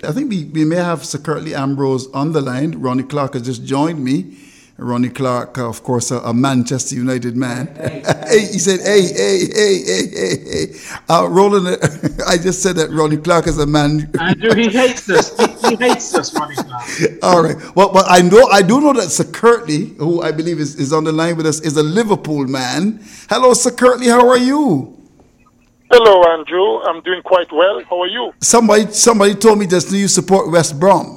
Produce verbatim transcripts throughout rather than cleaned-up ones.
I think we, we may have Sir Curtly Ambrose on the line. Ronnie Clark has just joined me. Ronnie Clark, uh, of course, a, a Manchester United man. Hey, hey. He said, hey, hey, hey, hey, hey, hey. Uh, Roland, I just said that Ronnie Clark is a man. Andrew, he hates us. He, he hates us, Ronnie Clark. All right. Well, but I know, I do know that Sir Curtly, who I believe is, is on the line with us, is a Liverpool man. Hello, Sir Curtly, how are you? Hello, Andrew. I'm doing quite well. How are you? Somebody, somebody told me just you support West Brom.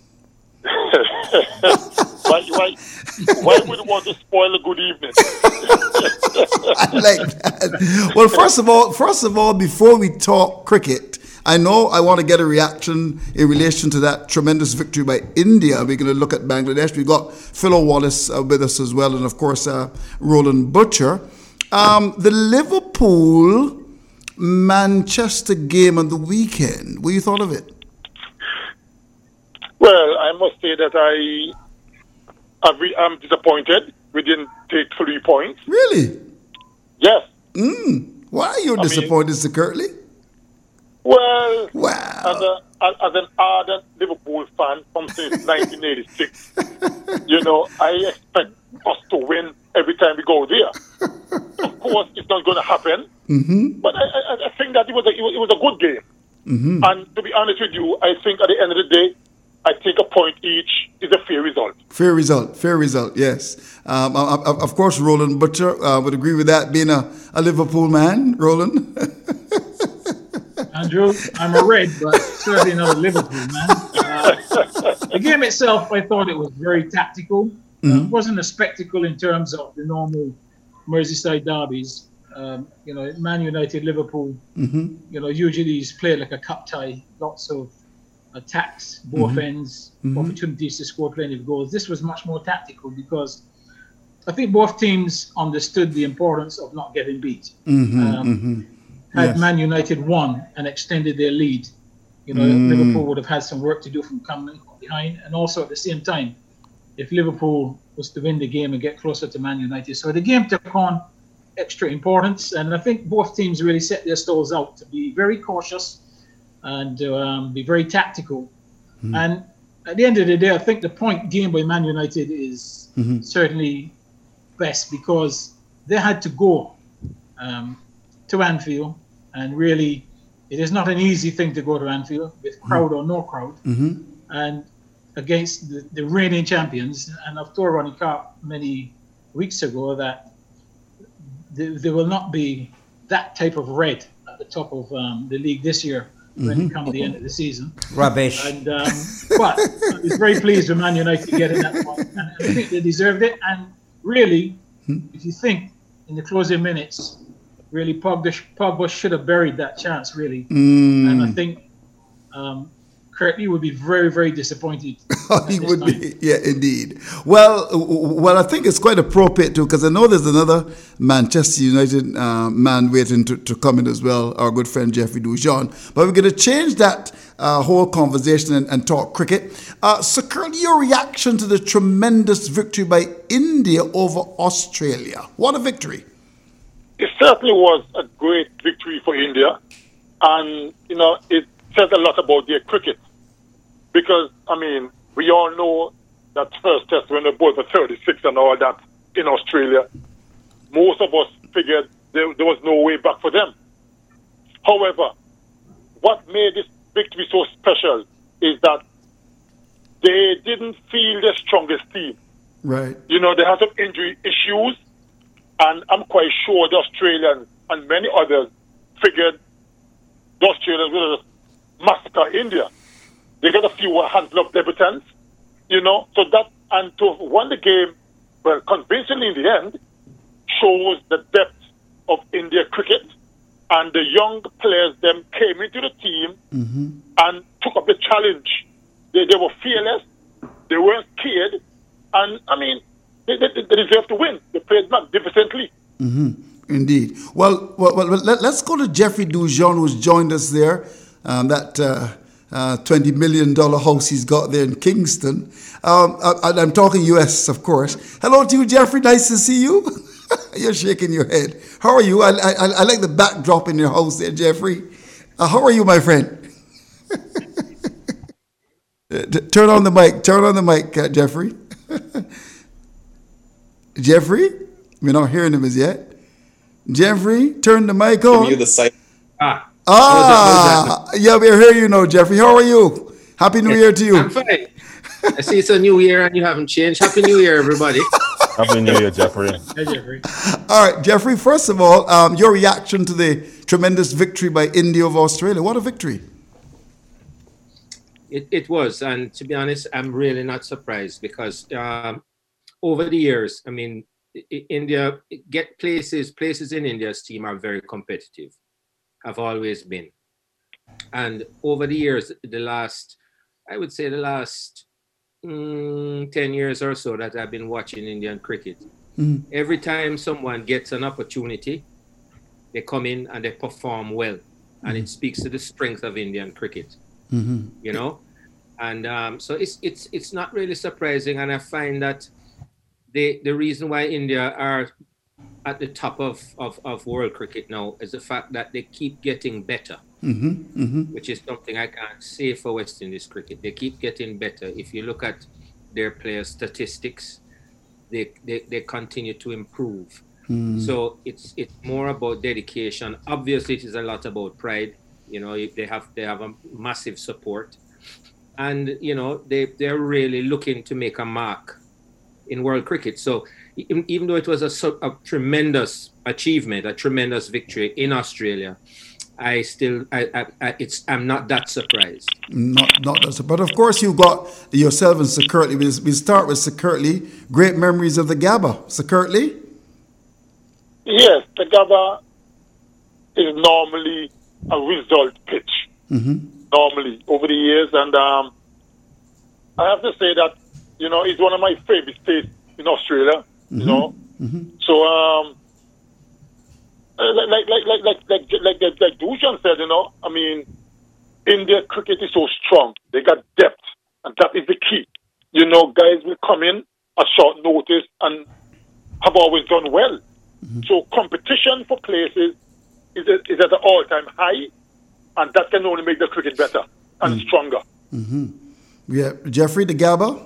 why, why, why would you want to spoil a good evening? I like that. Well, first of all, first of all, before we talk cricket, I know I want to get a reaction in relation to that tremendous victory by India. We're going to look at Bangladesh. We've got Philo Wallace uh, with us as well, and of course, uh, Roland Butcher. Um, the Liverpool Manchester game on the weekend. What you thought of it? Well, I must say that I, I'm disappointed. We didn't take three points. Really? Yes. Mm. Why are you I disappointed, mean, Sir Curtly? Well, wow. as, a, as an ardent Liverpool fan from since nineteen eighty-six, you know, I expect us to win every time we go there. Of course, it's not going to happen. Mm-hmm. But I, I, I think that it was a, it was, it was a good game. Mm-hmm. And to be honest with you, I think at the end of the day, I think a point each is a fair result. Fair result, fair result, yes. Um, of, of course, Roland Butcher uh, would agree with that, being a, a Liverpool man. Roland? Andrew, I'm a Red, but certainly not a Liverpool man. Uh, the game itself, I thought it was very tactical. Mm-hmm. Uh, it wasn't a spectacle in terms of the normal Merseyside derbies. Um, you know, Man United, Liverpool, mm-hmm. you know, usually is played like a cup tie. Lots of attacks, both mm-hmm. ends, mm-hmm. opportunities to score plenty of goals. This was much more tactical because I think both teams understood the importance of not getting beat. Mm-hmm. Um, mm-hmm. Had yes. Man United won and extended their lead, you know, mm. Liverpool would have had some work to do from coming behind. And also at the same time, if Liverpool was to win the game and get closer to Man United. So the game took on extra importance. And I think both teams really set their stalls out to be very cautious and um, be very tactical. Mm. And at the end of the day, I think the point game by Man United is mm-hmm. certainly best because they had to go um, to Anfield, and really, it is not an easy thing to go to Anfield with crowd or no crowd, mm-hmm. and against the, the reigning champions. And I've told Ronnie Clark many weeks ago that there, there will not be that type of red at the top of um, the league this year when mm-hmm. it comes the end of the season. Rubbish. And um, but I was very pleased with Man United getting that point, and I think they deserved it. And really, mm-hmm. if you think in the closing minutes, really, Pogba, Pogba should have buried that chance, really. Mm. And I think um, Curtly would be very, very disappointed. He would time. be, yeah, indeed. Well, well, I think it's quite appropriate too, because I know there's another Manchester United uh, man waiting to, to come in as well, our good friend Jeffrey Dujon. But we're going to change that uh, whole conversation and, and talk cricket. Uh, so, Curtly, your reaction to the tremendous victory by India over Australia? What a victory! It certainly was a great victory for India, and, you know, it says a lot about their cricket. Because, I mean, we all know that first test when they bowled for thirty-six and all that in Australia, most of us figured there, there was no way back for them. However, what made this victory so special is that they didn't feel their strongest team. Right. You know, they had some injury issues. And I'm quite sure the Australians and many others figured the Australians will just massacre India. They got a few handful of debutants, you know. So that, and to win the game, well, convincingly in the end, shows the depth of India cricket. And the young players them came into the team mm-hmm. and took up the challenge. They, they were fearless. They weren't scared. And, I mean, They, they, they deserve to win. They played magnificently. Mm-hmm. Indeed. Well, well, well let, let's go to Jeffrey Dujon, who's joined us there. Um, that uh, uh, twenty million dollars house he's got there in Kingston. Um, I, I'm talking U S, of course. Hello to you, Jeffrey. Nice to see you. You're shaking your head. How are you? I, I, I like the backdrop in your house there, Jeffrey. Uh, how are you, my friend? Uh, t- turn on the mic. Turn on the mic, uh, Jeffrey. Jeffrey? We're not hearing him as yet. Jeffrey, turn the mic on. Give you the site. Ah. Ah, yeah, we're here, you know, Jeffrey. How are you? Happy New Year to you. I'm fine. I see it's a new year and you haven't changed. Happy New Year, everybody. Happy New Year, Jeffrey. Hey, Jeffrey. All right, Jeffrey, first of all, um, your reaction to the tremendous victory by India of Australia. What a victory. It, it was. And to be honest, I'm really not surprised because um, over the years, I mean, I- India get places, places in India's team are very competitive, have always been. And over the years, the last, I would say the last mm, ten years or so that I've been watching Indian cricket, Mm. every time someone gets an opportunity, they come in and they perform well. And it speaks to the strength of Indian cricket, Mm-hmm. you know? And um, so it's, it's, it's not really surprising. And I find that the, the reason why India are at the top of, of, of world cricket now is the fact that they keep getting better. Mm-hmm. Mm-hmm. Which is something I can't say for West Indies cricket. They keep getting better. If you look at their player statistics, they, they, they continue to improve. Mm. So it's it's more about dedication. Obviously, it is a lot about pride. You know, they have they have a massive support, and you know they they're really looking to make a mark in world cricket. So even, even though it was a, so- a tremendous achievement, a tremendous victory in Australia, I still, I, I, I, it's, I'm not that surprised. Not, not that, but of course you got yourself and Sir Kirtley. We, we start with Sir Kirtley. Great memories of the Gabba. Sir Kirtley? Yes, the Gabba is normally a result pitch. Mm-hmm. Normally, over the years. And um, I have to say that, you know, it's one of my favorite states in Australia, Mm-hmm. you know. Mm-hmm. So, um, like, like, like, like, like, like, like, like, like Dushan said, you know, I mean, India cricket is so strong. They got depth, and that is the key. You know, guys will come in at short notice and have always done well. Mm-hmm. So competition for places is at, is at an all-time high, and that can only make the cricket better and Mm-hmm. stronger. Mm-hmm. Yeah, Jeffrey, the Gabba?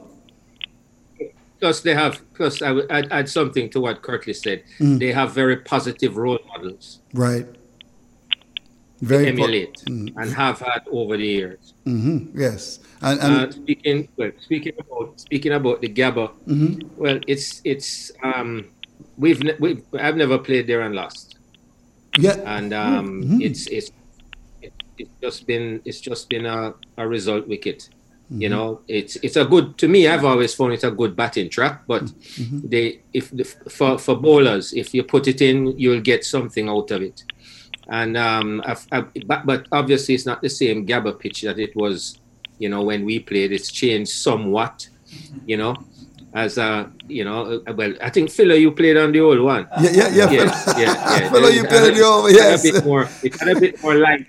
Plus, they have, plus, I would add, add something to what Kirtley said. Mm. They have very positive role models Right. to Very po- emulate Mm. and have had over the years. Mm-hmm. Yes. And, and Uh, speaking, well, speaking about speaking about the Gabba, mm-hmm. well, it's it's um, we've ne- we've I've never played there and lost, yeah. and um, Mhm. it's it's it, it's just been it's just been a, a result wicket. Mm-hmm. You know, it's it's a good to me. I've always found it a good batting track, but Mm-hmm. they if the, for for bowlers, if you put it in, you'll get something out of it. And um, I've, I've, but, but obviously it's not the same Gabba pitch that it was, you know, when we played. It's changed somewhat, you know, as a, you know, uh, well, I think Philo, you played on the old one. Yeah, yeah, yeah. Yeah, yeah, yeah. Philo, you played on the old one, It had yes. a bit more, it had a bit more light.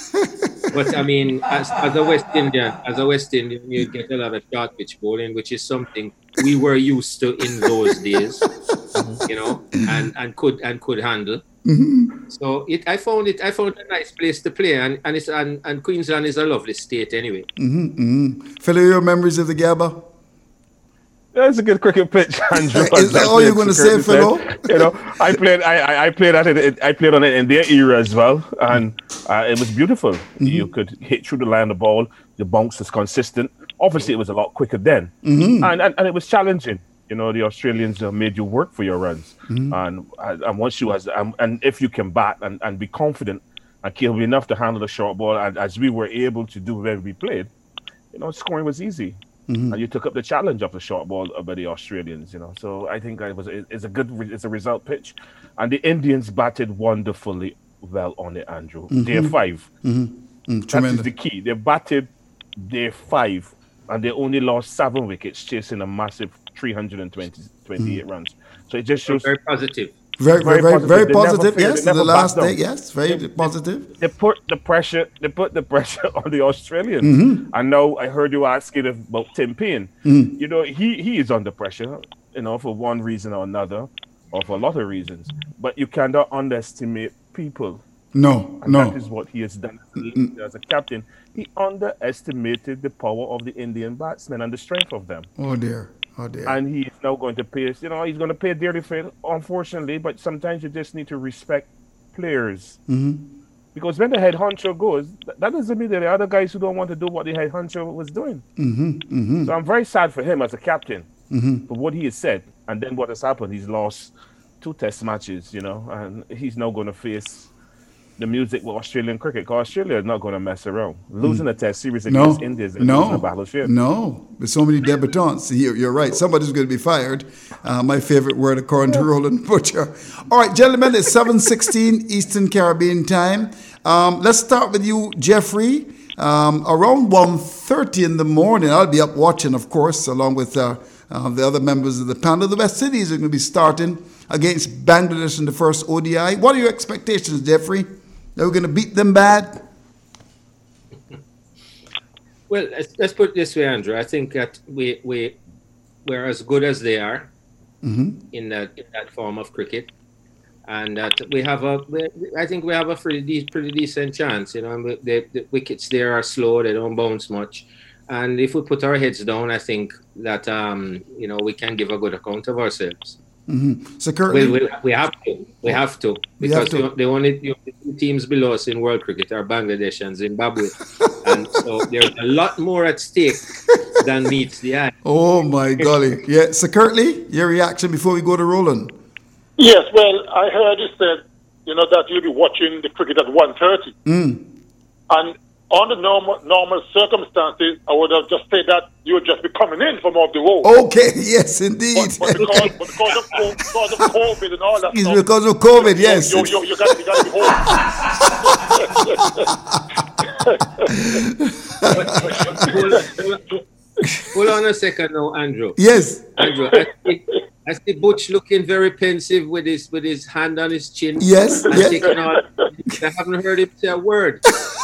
But I mean, as, as a West Indian, as a West Indian, you get a lot of short pitch bowling, which is something we were used to in those days, you know, and, and could and could handle. Mm-hmm. So it, I found it, I found a nice place to play, and and it's and, and Queensland is a lovely state anyway. Mm-hmm. Mm-hmm. Philo, your memories of the Gabba? Yeah, it's a good cricket pitch, Andrew. Is that all you're going to say, Philo? You know, I played, I, I, I played at it, I played on it in their era as well, and uh, it was beautiful. Mm-hmm. You could hit through the line of the ball. The bounce was consistent. Obviously, it was a lot quicker then, Mm-hmm. and, and and it was challenging. You know, the Australians uh, made you work for your runs, Mm-hmm. and and once you as um, and if you can bat and, and be confident and capable enough to handle the short ball, and as we were able to do when we played, you know, scoring was easy. Mm-hmm. And you took up the challenge of the short ball by the Australians, you know. So I think it was it's a good it's a result pitch, and the Indians batted wonderfully well on it, Andrew. Mm-hmm. Day five, Mm-hmm. Mm, that is tremendous. the key. They batted day five, and they only lost seven wickets, chasing a massive three hundred twenty, twenty-eight runs. So it just shows Very positive. Very, very, very, very They never positive. failed. Yes, They never the last backed day. down. Yes, very positive. they put the pressure they put the pressure on the Australians. Mm-hmm. And now I heard you asking about Tim Payne. Mm. You know, he he is under pressure, you know, for one reason or another, or for a lot of reasons. But you cannot underestimate people No, And no. that is what he has done as a captain. He underestimated the power of the Indian batsmen and the strength of them. Oh dear. Oh dear. And he's now going to pay, you know, he's going to pay dearly for it, unfortunately, but sometimes you just need to respect players. Mm-hmm. Because when the head honcho goes, that doesn't mean that the other guys who don't want to do what the head honcho was doing. Mm-hmm. Mm-hmm. So I'm very sad for him as a captain Mm-hmm. for what he has said. And then what has happened, he's lost two test matches, you know, and he's now going to face the music with Australian cricket, because Australia is not going to mess around. Losing a test series No, against India is like losing no, a battleship. no. There's so many debutants. You're, you're right. Somebody's going to be fired. Uh, my favorite word, according to Roland Butcher. All right, gentlemen, it's seven sixteen Eastern Caribbean time. Um, let's start with you, Jeffrey. Um, around one thirty in the morning, I'll be up watching, of course, along with uh, uh, the other members of the panel. The West Indies are going to be starting against Bangladesh in the first O D I. What are your expectations, Jeffrey? Are we going to beat them bad? Well, let's, let's put it this way, Andrew. I think that we we we're as good as they are Mm-hmm. in that in that form of cricket, and that we have a. We, I think we have a pretty de- pretty decent chance. You know, and we- the, the wickets there are slow; they don't bounce much, and if we put our heads down, I think that um you know we can give a good account of ourselves. Mm-hmm. So currently, We, we, we have to. We have to. We have Because to. the- the only the only two teams below us in world cricket are Bangladesh and Zimbabwe. And so there's a lot more at stake than meets the eye. oh my golly. Yeah. So currently, your reaction before we go to Roland. Yes, well, I heard you said, you know, that you'll be watching the cricket at one thirty. Mm. And under normal normal circumstances, I would have just said that you would just be coming in from off the road. Okay. Yes, indeed. But, but, because, but because, of, co- because of COVID and all that It's stuff, because of COVID. Yes. you, you, you, got, you got to be home. hold, hold on a second now, Andrew. Yes. Andrew, I see, I see Butch looking very pensive with his with his hand on his chin. Yes. And Yes. taking all, I haven't heard him say a word.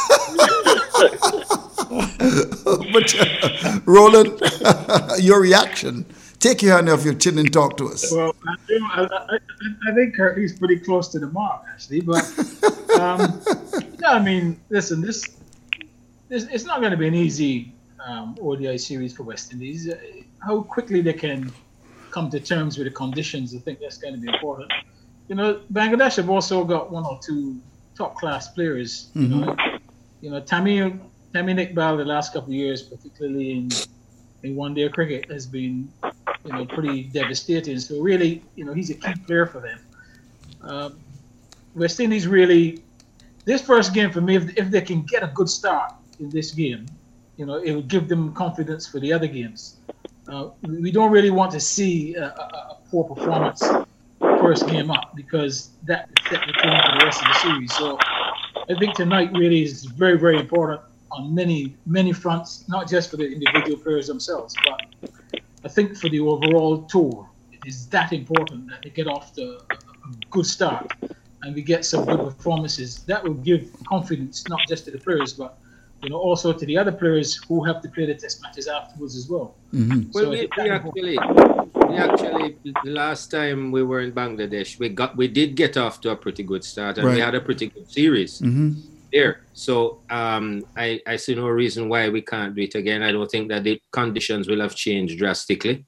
But uh, Roland, your reaction. Take your hand off your chin and talk to us. Well, I, I, I, I think Curtly's pretty close to the mark, actually. But um, yeah, I mean, listen, this, this it's not going to be an easy um, O D I series for West Indies. Uh, how quickly they can come to terms with the conditions, I think that's going to be important. You know, Bangladesh have also got one or two top-class players. You know, you know, Tammy Tammy Iqbal the last couple of years, particularly in in one-day cricket, has been, you know, pretty devastating. So really, you know, he's a key player for them. Um, West Indies really, this first game for me, if, if they can get a good start in this game, you know, it will give them confidence for the other games. Uh, we don't really want to see a, a, a poor performance first game up, because that will set the tone for the rest of the series. So I think tonight really is very, very important on many, many fronts, not just for the individual players themselves, but I think for the overall tour, it is that important that they get off to a, a good start and we get some good performances. That will give confidence not just to the players, but you know, also to the other players who have to play the test matches afterwards as well. Mm-hmm. Well, So I we, think we that actually, we actually, the last time we were in Bangladesh, we got, we did get off to a pretty good start, and we Right. had a pretty good series Mm-hmm. there. So um, I, I see no reason why we can't do it again. I don't think that the conditions will have changed drastically.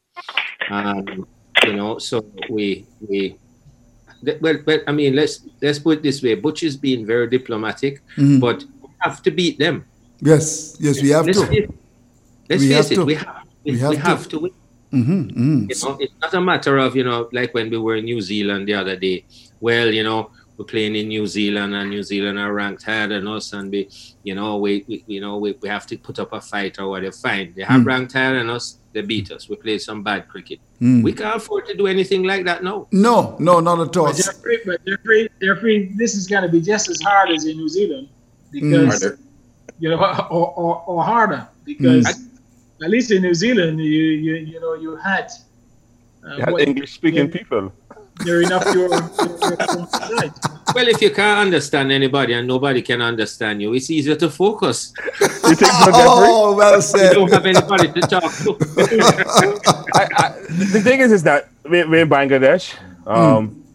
Um, you know, so we we. Well, but I mean, let's let's put it this way: Butch is being very diplomatic, Mhm. but we have to beat them. Yes. Yes, we have let's to. Face, let's We face have it, to. we have we, We have we to. have to win. Mm-hmm. Mm-hmm. You know, it's not a matter of, you know, like when we were in New Zealand the other day. Well, you know, we're playing in New Zealand and New Zealand are ranked higher than us, and we, you know, we, we you know, we, we have to put up a fight or whatever. Fine, they have Mm. ranked higher than us. They beat us. We played some bad cricket. Mm. We can't afford to do anything like that now. No, no, not at all. But Jeffrey, but Jeffrey, Jeffrey, this is going to be just as hard as in New Zealand, because Harder. you know, or, or, or harder, because at least in New Zealand, you you you know, you had uh, You had what- English-speaking yeah, people. Near enough your, your, your side. Well, if you can't understand anybody and nobody can understand you, it's easier to focus. You think so, Jeffrey? Oh, well You said. don't have anybody to talk to. I, I, the thing is, is that we're, we're in Bangladesh. Um,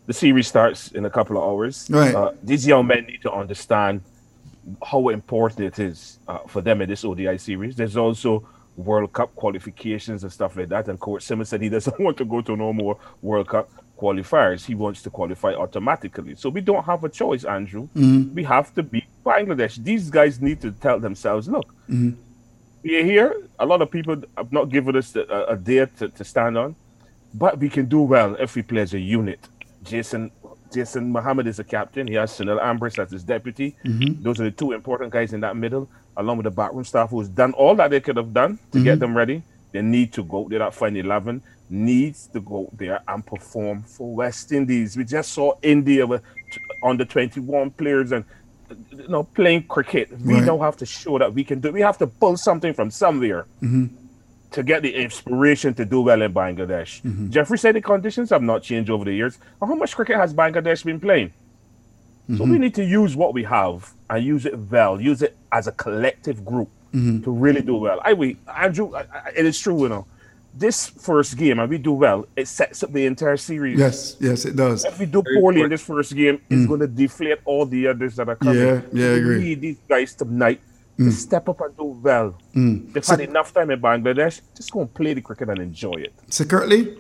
The series starts in a couple of hours. Right. Uh, these young men need to understand how important it is uh, for them in this O D I series. There's also World Cup qualifications and stuff like that. And Coach Simmons said he doesn't want to go to no more World Cup qualifiers. He wants to qualify automatically. So we don't have a choice, Andrew. Mm-hmm. We have to beat Bangladesh. These guys need to tell themselves, look, mm-hmm. we're here. A lot of people have not given us a, a dare to, to stand on, but we can do well if we play as a unit. Jason Jason Mohammed is the captain. He has Sunil Ambrose as his deputy. Mm-hmm. Those are the two important guys in that middle, along with the backroom staff who's done all that they could have done to mm-hmm. get them ready. They need to go there. That final eleven needs to go there and perform for West Indies. We just saw India with under twenty-one players and you know playing cricket. We right. don't have to show that we can do. We have to pull something from somewhere. Mm-hmm. to get the inspiration to do well in Bangladesh. Mm-hmm. Jeffrey said the conditions have not changed over the years. How much cricket has Bangladesh been playing? Mm-hmm. So we need to use what we have and use it well, use it as a collective group mm-hmm. to really do well. I we Andrew, I, I, it is true, you know. This first game, and we do well, it sets up the entire series. Yes, yes, it does. If we do poorly in this first game, mm. it's going to deflate all the others that are coming. Yeah, yeah, I agree. We need these guys tonight Mm. to step up and do well. Mm. They've so, had enough time in Bangladesh. Just go and play the cricket and enjoy it. So, Curtly?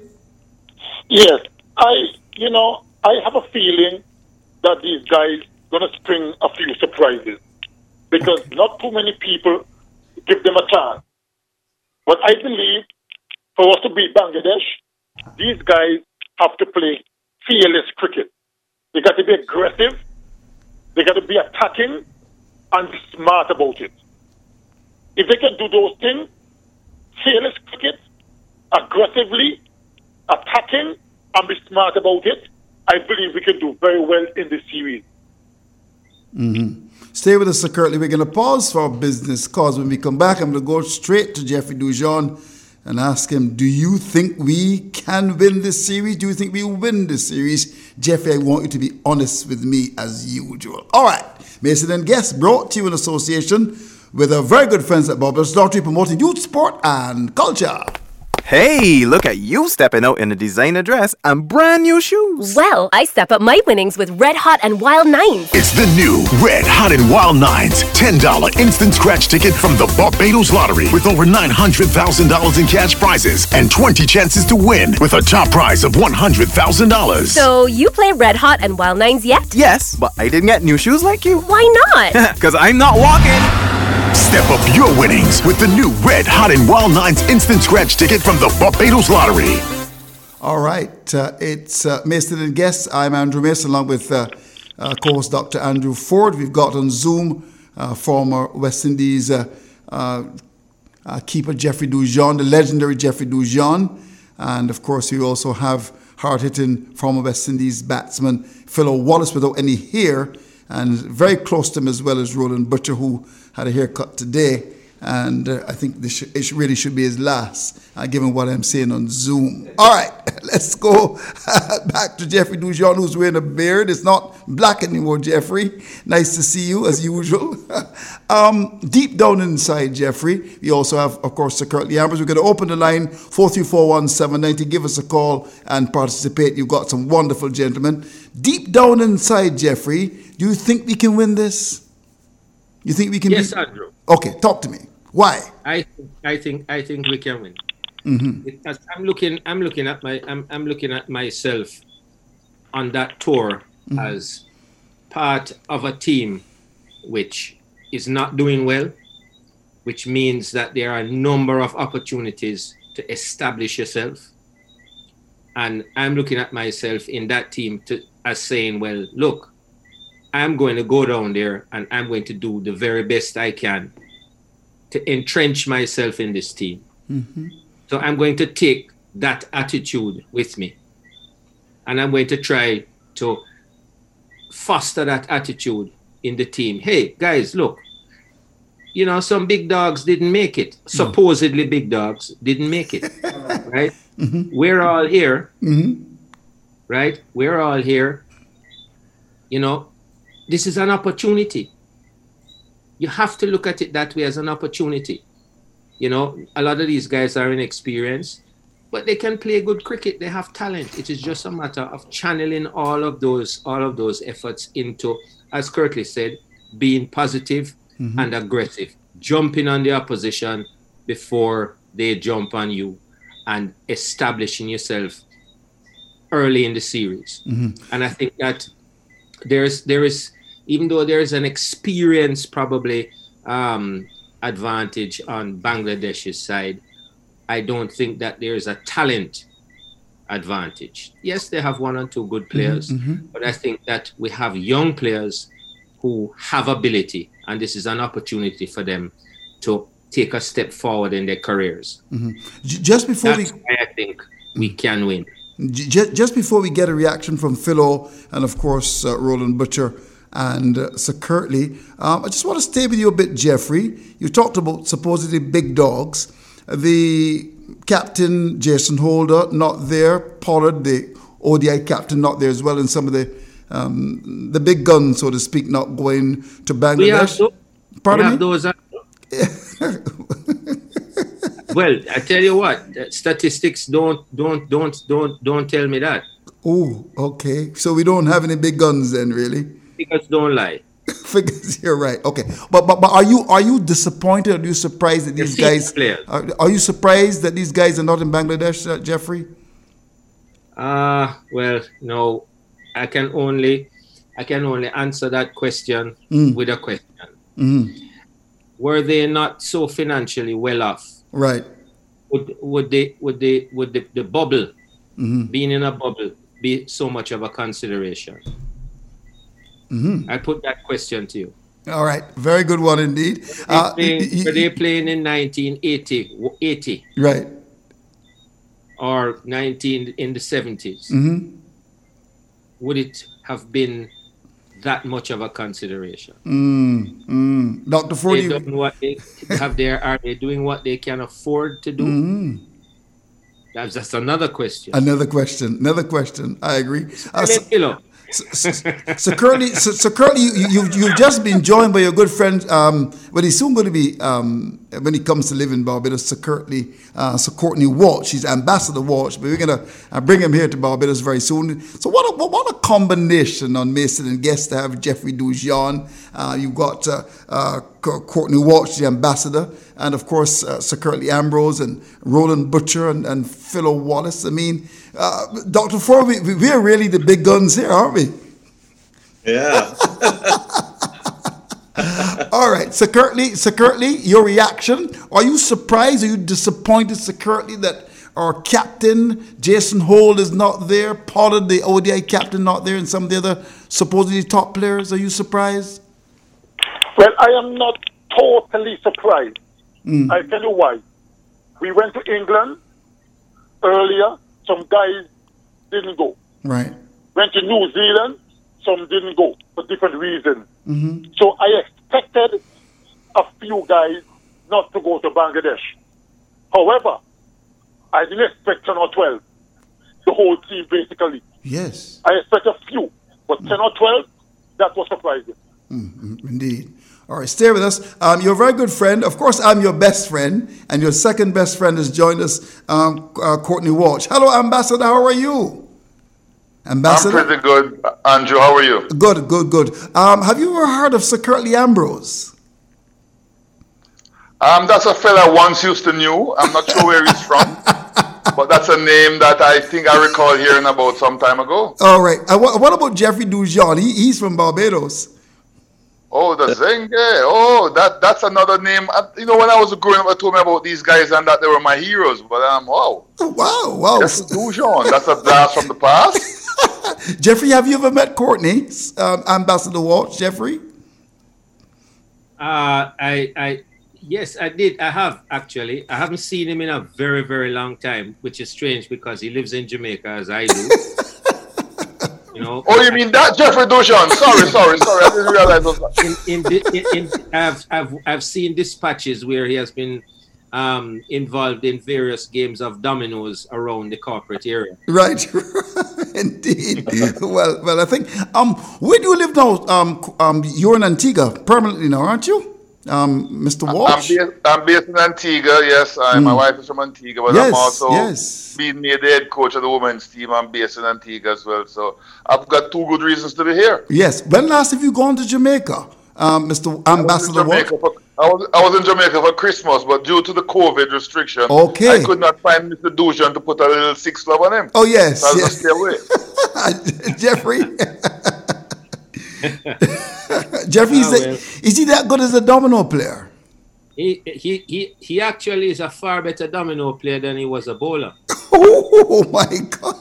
Yes, I, you know, I have a feeling that these guys going to spring a few surprises because okay. not too many people give them a chance. But I believe for us to beat Bangladesh, these guys have to play fearless cricket. They got to be aggressive. They got to be attacking. And be smart about it. If they can do those things, fearless cricket, aggressively, attacking, and be smart about it, I believe we can do very well in this series. Mm-hmm. Stay with us, Sir Curtly. We're going to pause for business cause when we come back, I'm going to go straight to Jeffrey Dujon and ask him, do you think we can win this series? Do you think we will win this series? Jeffrey, I want you to be honest with me as usual. All right. Mason and Guest brought to you in association with our very good friends at Bubbles Lottery, promoting youth sport and culture. Hey, look at you stepping out in a designer dress and brand new shoes. Well, I step up my winnings with Red Hot and Wild Nines. It's the new Red Hot and Wild Nines ten dollars instant scratch ticket from the Barbados Lottery with over nine hundred thousand dollars in cash prizes and twenty chances to win with a top prize of one hundred thousand dollars. So you play Red Hot and Wild Nines yet? Yes, but I didn't get new shoes like you. Why not? Because I'm not walking. Step up your winnings with the new Red Hot and Wild Nines instant scratch ticket from the Barbados Lottery. All right. Uh, it's uh, Mason and Guests. I'm Andrew Mason along with uh, uh, co-host Doctor Andrew Ford. We've got on Zoom uh, former West Indies uh, uh, uh, keeper Jeffrey Dujon, the legendary Jeffrey Dujon. And, of course, we also have hard-hitting former West Indies batsman Philo Wallace without any hair, and very close to him as well as Roland Butcher, who had a haircut today. And uh, I think this sh- it really should be his last, uh, given what I'm saying on Zoom. All right, let's go back to Jeffrey Dujon, who's wearing a beard. It's not black anymore, Jeffrey. Nice to see you, as usual. um, deep down inside, Jeffrey, we also have, of course, Sir Curtly Ambrose. We're going to open the line, four three four one seven nine zero. Give us a call and participate. You've got some wonderful gentlemen. Deep down inside, Jeffrey, do you think we can win this? You think we can Yes, be- Andrew. Okay, talk to me. Why? I I think I think we can win. Mm-hmm. Because I'm looking I'm looking at my I'm I'm looking at myself on that tour mm-hmm. as part of a team which is not doing well, which means that there are a number of opportunities to establish yourself. And I'm looking at myself in that team to as saying, well, look, I'm going to go down there and I'm going to do the very best I can to entrench myself in this team. Mm-hmm. So I'm going to take that attitude with me. And I'm going to try to foster that attitude in the team. Hey, guys, look, you know, some big dogs didn't make it. Supposedly big dogs didn't make it, right? Mm-hmm. We're all here, mm-hmm. right? We're all here. You know, this is an opportunity. You have to look at it that way, as an opportunity. You know, a lot of these guys are inexperienced. but they can play good cricket. They have talent. It is just a matter of channeling all of those all of those efforts into, as Curtly said, being positive mm-hmm. and aggressive, jumping on the opposition before they jump on you, and establishing yourself early in the series. Mm-hmm. And I think that there's there is, even though there is an experience probably um, advantage on Bangladesh's side, I don't think that there is a talent advantage. Yes, they have one or two good players, mm-hmm. but I think that we have young players who have ability, and this is an opportunity for them to take a step forward in their careers. Mm-hmm. Just before That's we, why I think we can win. Just, just before we get a reaction from Philo and of course uh, Roland Butcher and uh, Sir Curtly, um, I just want to stay with you a bit, Jeffrey. You talked about supposedly big dogs. The captain, Jason Holder, not there. Pollard, the O D I captain, not there as well. And some of the um, the big guns, so to speak, not going to Bangladesh. We have, th- Pardon we me? have those. Uh, well, I tell you what, statistics don't don't don't don't don't tell me that. Oh, okay. So we don't have any big guns then, really? Figures don't lie. Figures, you're right. Okay, but but but are you are you disappointed? Are you surprised that these guys? Are, are you surprised that these guys are not in Bangladesh, uh, Jeffrey? Uh well, no. I can only I can only answer that question mm. with a question. Mm. Were they not so financially well off? Right. Would would they would they would the, the bubble mm-hmm. being in a bubble be so much of a consideration? Mm-hmm. I put that question to you. All right, very good one indeed. Were they, uh, playing, y- y- were they playing in nineteen eighty, right, or nineteen in the seventies? Mm-hmm. Would it have been that much of a consideration? Mm, mm. Doctor Ford, they done what they have there. Are they doing what they can afford to do? Mm. That's just another question. Another question. Another question. I agree. Uh, so, so, so, so currently, so, so currently, you, you've you've just been joined by your good friend. Um, but he's soon going to be um, when he comes to live in Barbados. Sir Curtly, uh, Sir Courtney Walsh. He's Ambassador Walsh, but we're going to uh, bring him here to Barbados very soon. So what a, what a combination on Mason and Guest to have Jeffrey Dujon. Uh, you've got uh, uh, Courtney Walsh, the Ambassador, and of course uh, Sir Curtly Ambrose and Roland Butcher and, and Philo Wallace. I mean, uh, Doctor Ford, we, we are really the big guns here, aren't we? Yeah. All right, Sir Curtly, Sir Curtly, your reaction? Are you surprised? Are you disappointed, Sir Curtly, that our captain, Jason Holt, is not there? Pollard, the O D I captain, not there, and some of the other supposedly top players? Are you surprised? Well, I am not totally surprised. Mm. I'll tell you why. We went to England earlier. Some guys didn't go. Right. Went to New Zealand. Some didn't go for different reasons. Mm-hmm. So I expected a few guys not to go to Bangladesh. However, I didn't expect ten or twelve. The whole team, basically. Yes. I expect a few. But ten or twelve, that was surprising. Mm, indeed. All right, stay with us. Um, you're a very good friend. Of course, I'm your best friend, and your second best friend has joined us, um, uh, Courtney Walsh. Hello, Ambassador. How are you? Ambassador? I'm pretty good. Andrew, how are you? Good, good, good. Um, have you ever heard of Sir Curtly Ambrose? Um, that's a fella I once used to knew. I'm not sure where he's from, but that's a name that I think I recall hearing about some time ago. All right. Uh, what, what about Jeffrey Dujon? He, he's from Barbados. Oh, the Zenge. Oh, that that's another name. I, you know, when I was growing up, I told me about these guys and that they were my heroes. But um, wow. Oh, wow, wow. Jeffrey Dujon. That's a blast from the past. Jeffrey, have you ever met Courtney, um, Ambassador Walsh, Jeffrey? Uh, I, I, yes, I did. I have, actually. I haven't seen him in a very, very long time, which is strange because he lives in Jamaica as I do. You know, oh, you mean that Jeffrey Dujon? Sorry, sorry, sorry. I didn't realize that. In, in, in, in, I've, I've, I've seen dispatches where he has been um, involved in various games of dominoes around the corporate area. Right, indeed. well, well, I think. Um, where do you live now? Um, um, you're in Antigua permanently now, aren't you? Um, Mister I'm Walsh? based, I'm based in Antigua, yes. I, Mm. My wife is from Antigua, but Yes, I'm also yes. being made the head coach of the women's team. I'm based in Antigua as well. So I've got two good reasons to be here. Yes. When last have you gone to Jamaica, um, Mister Ambassador Walsh? Jamaica for, I, was, I was in Jamaica for Christmas, but due to the COVID restriction, Okay. I could not find Mister Dujan to put a little six love on him. Oh, yes. So I'll yes. just stay away. Jeffrey? Jeffrey, is, Ah, that- well. is he that good as a domino player? He, he he he actually is a far better domino player than he was a bowler. Oh, my God.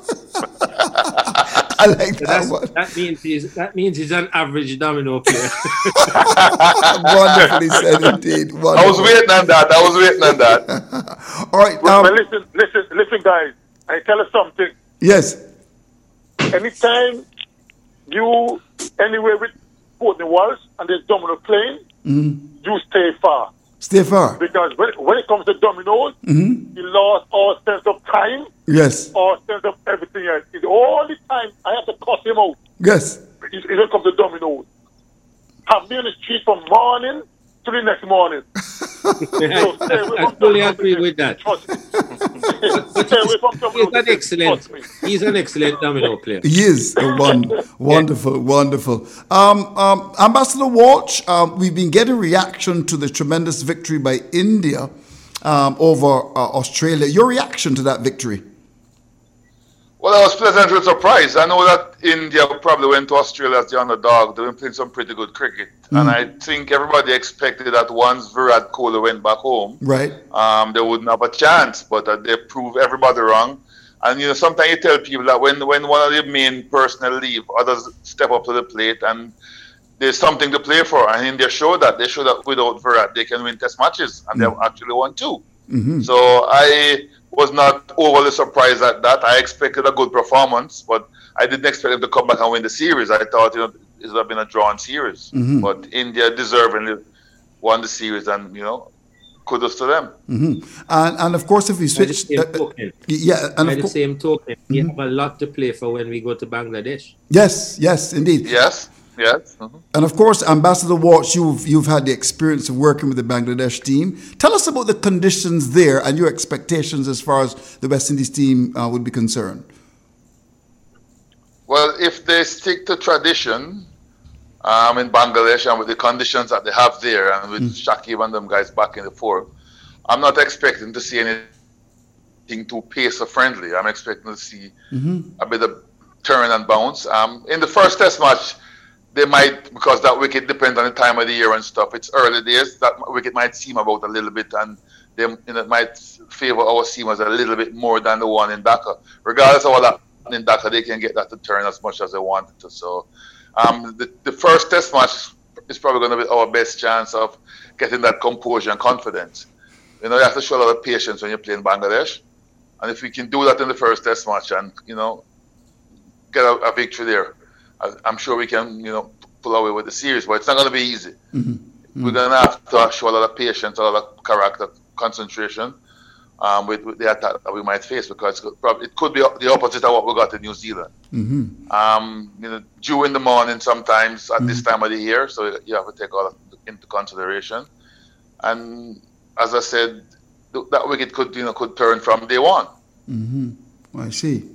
I like So that that's, one. that means he's that means he's an average domino player. Wonderfully said, indeed. I was Wonderful. waiting on that. I was waiting on that. All right. Well, Um, well, listen, listen, listen, guys. I tell you something. yes. Anytime you anywhere with Courtney Walsh and there's domino playing, Mhm. you stay far. Stay far. Because when, when it comes to dominoes, Mhm. you lost all sense of time, Yes. all sense of everything else. It's all the time I have to cuss him out. Yes. It, it comes to dominoes. Have me on the street from morning to the next morning. So stay away I from fully dominoes. agree with that. Trust me. Stay away from He's dominoes. an excellent Trust me. he's an excellent domino player. He is a one, wonderful, wonderful. Um, um, Ambassador Walsh, um, we've been getting reaction to the tremendous victory by India um, over uh, Australia. Your reaction to that victory? Well, I was pleasantly surprised. I know that India probably went to Australia as the underdog. They've been playing some pretty good cricket. Mm. And I think everybody expected that once Virat Kohli went back home, Right. um, they wouldn't have a chance. But uh, they proved everybody wrong. And, you know, sometimes you tell people that when, when one of the main personnel leave, others step up to the plate and there's something to play for. And India showed that. They showed that without Virat, they can win test matches. And Mm. they've actually won two. Mhm. So I was not overly surprised at that. I expected a good performance, but I didn't expect them to come back and win the series. I thought, you know, it would have been a drawn series. Mhm. But India deservingly won the series, and, you know, kudos to them. hmm And, and of course, if we By the switch, same uh, token, yeah, and by of the cour- same token, we have a lot to play for when we go to Bangladesh. yes, yes, indeed. Yes, yes. Mhm. And of course, Ambassador Walsh, you've you've had the experience of working with the Bangladesh team. Tell us about the conditions there and your expectations as far as the West Indies team uh, would be concerned. Well, if they stick to tradition um, in Bangladesh and with the conditions that they have there and with Shakib and them guys back in the form, I'm not expecting to see anything too pacer friendly. I'm expecting to see a bit of turn and bounce. Um, in the first test match, they might, because that wicket depends on the time of the year and stuff. It's early days. That wicket might seem about a little bit, and they, you know, it might favor our seamers a little bit more than the one in Dhaka. Regardless of what happened in Dhaka, they can get that to turn as much as they wanted to. So um, the, the first test match is probably going to be our best chance of getting that composure and confidence. You know, you have to show a lot of patience when you're playing Bangladesh. And if we can do that in the first test match and, you know, get a, a victory there, I, I'm sure we can, you know, pull away with the series. But it's not going to be easy. Mm-hmm. We're going to have to show a lot of patience, a lot of character, concentration um, with, with the attack that we might face, because it could, probably, it could be the opposite of what we got in New Zealand. Mm-hmm. Um, you know, dew in the morning sometimes at mm-hmm. this time of the year, so you have to take all that into consideration. And as I said, th- that wicket could, you know, could turn from day one. Mm-hmm. I see.